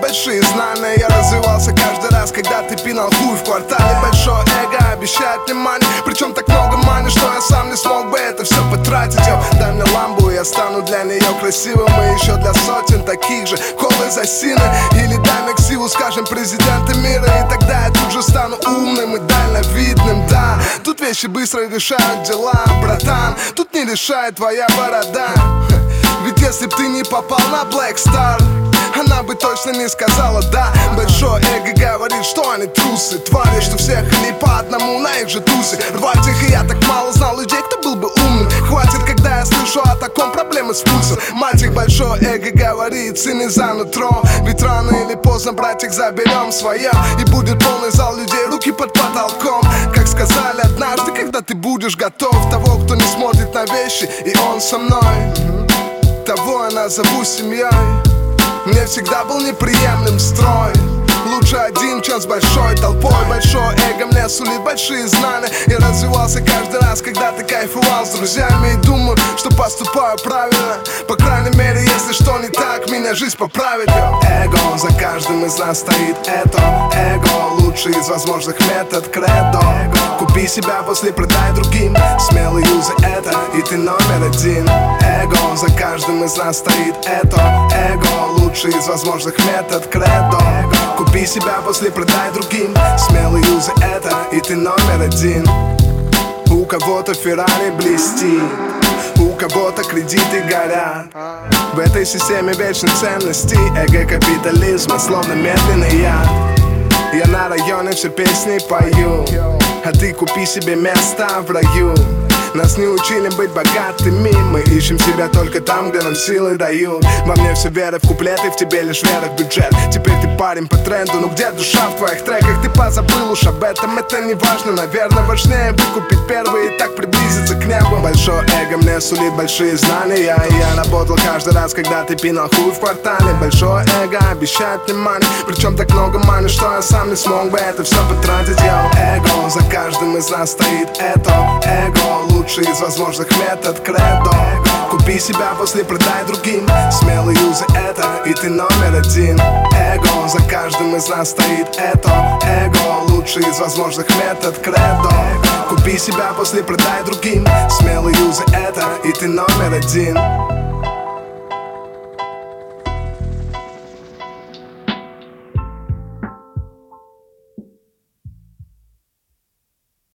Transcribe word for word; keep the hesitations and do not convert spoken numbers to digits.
большие знания. Я развивался каждый раз, когда ты пинал хуй в квартале. Большое эго обещает внимание, причем так много мани, что я сам не смог бы это все потратить. Йо, дай мне ламбу, я стану для нее красивым, и еще для сотен таких же. Колы за сины, или дай мне ксиву, скажем, президента мира, и тогда я тут же стану умным и дальновидным. Да, тут вещи быстро решают дела, братан. Тут не решает твоя борода. Ведь если б ты не попал на Black Star, она бы точно не сказала да. Большое эго говорит, что они трусы, твари, что всех или по одному на их же тусе. Рвать их, и я так мало знал людей, кто был бы умным. Хватит, когда я слышу о таком, проблемы с пульсом. Мать их, большое эго говорит, сын за нутро. Ведь рано или поздно, братик, заберем свое, и будет полный зал людей, руки под потолком. Как сказали однажды, когда ты будешь готов, того, кто не смотрит на вещи, и он со мной, того я назову семьей. Мне всегда был неприемлем строй. Лучше один, чем с большой толпой. Большое эго мне сулит большие знания. Я развивался каждый раз, когда ты кайфовал с друзьями. И думаю, что поступаю правильно. По крайней мере, если что не так, меня жизнь поправит. Эго, за каждым из нас стоит это. Эго, лучший из возможных метод. Кредо, купи себя, после продай другим. Смелый юзай это, и ты номер один. Эго, за каждым из нас стоит это. Эго, лучший из возможных метод. Кредо, купи себя, после продай другим. Смелый юзай это, и ты номер один. У кого-то Феррари блестит, у кого-то кредиты горят. В этой системе вечных ценностей эго капитализма словно медленный яд. Я на районе все песни пою, а ты купи себе место в раю. Нас не учили быть богатыми, мы ищем себя только там, где нам силы дают. Во мне все вера в куплеты, в тебе лишь вера в бюджет. Теперь ты парень по тренду, ну где душа в твоих треках? Ты позабыл уж об этом, это не важно, наверное. Важнее выкупить первый и так приблизиться к небу. Большое эго мне сулит большие знания, и я работал каждый раз, когда ты пинал хуй в квартале. Большое эго обещает внимание, причем так много мани, что я сам не смог бы это все потратить. Йо, эго, за каждым из нас стоит это. Эго, лучший из возможных метод. Кредо, купи себя, после продай другим. Смелый юзай это, и ты номер один. Эго, за каждым из нас стоит это. Эго, лучший из возможных метод. Кредо, купи себя, после продай другим. Смелый юзай это, и ты номер один.